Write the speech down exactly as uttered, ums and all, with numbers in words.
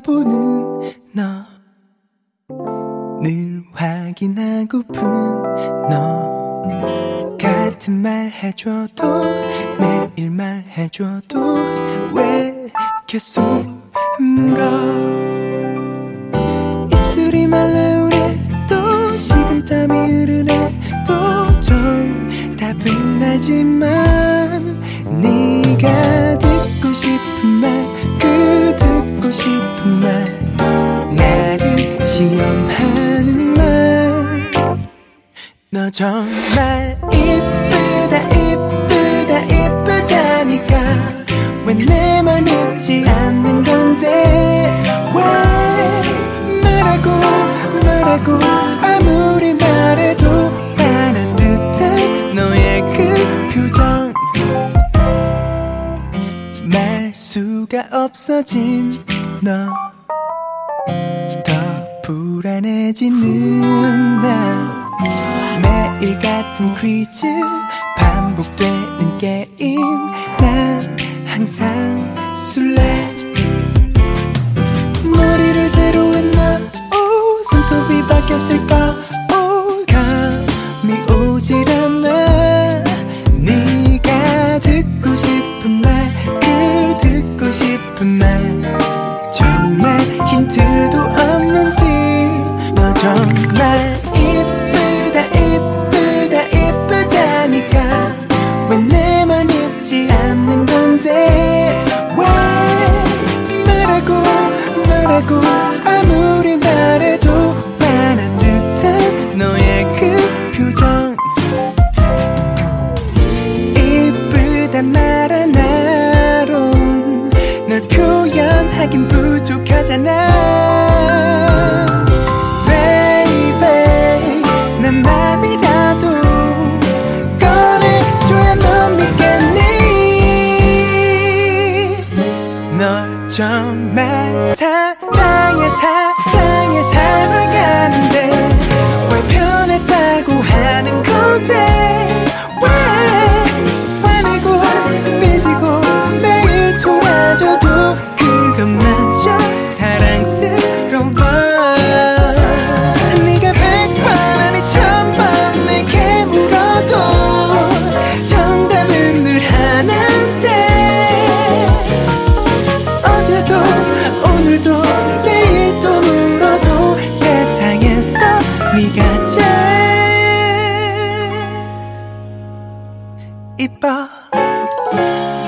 바라보는 너, 늘 확인하고픈 너, 같은 말 해줘도 매일 말해줘도 왜 계속 물어. 입술이 말라오네 또 식은땀이 흐르네 또 정답은 알지만 네가 듣고 싶은 말 그 듣고 싶은 말 나를 시험하는 말. 너 정말 이쁘다 이쁘다 이쁘다니까 왜 내 말 믿지 않는 건데 왜 말하고 말하고 아무리 말해도 화난 듯한 너의 그 표정 말 수가 없어진 너 더 불안해지는 나 매일 같은 퀴즈 반복되는 게임 난 항상 술래 머리를 새로 했나 오 손톱이 바뀌었을까 오 감이 오질 않아 네가 듣고 싶은 말 그 듣고 싶은 말 정말 힌트도 없는지 너 정말 이쁘다 이쁘다 이쁘다니까 왜 내 말 믿지 않는 건데 왜 말하고 말하고 아무리 말해도 화난 듯한 너의 그 표정 이쁘다 말 하나로 널 표현하긴 부족하잖아 Baby 난 맘이라도 꺼내줘야 넌 믿겠니 널 정말 사랑해 사랑해 사랑하는데 왜 변했다고 하는 건데 왜 화내고 삐지고 매일 돌아줘도 그것마저 사랑스러워 네가 백번 아니 천번 내게 물어도 정답은 늘 하나인데 어제도 오늘도 내일도 물어도 세상에서 네가 제일 이뻐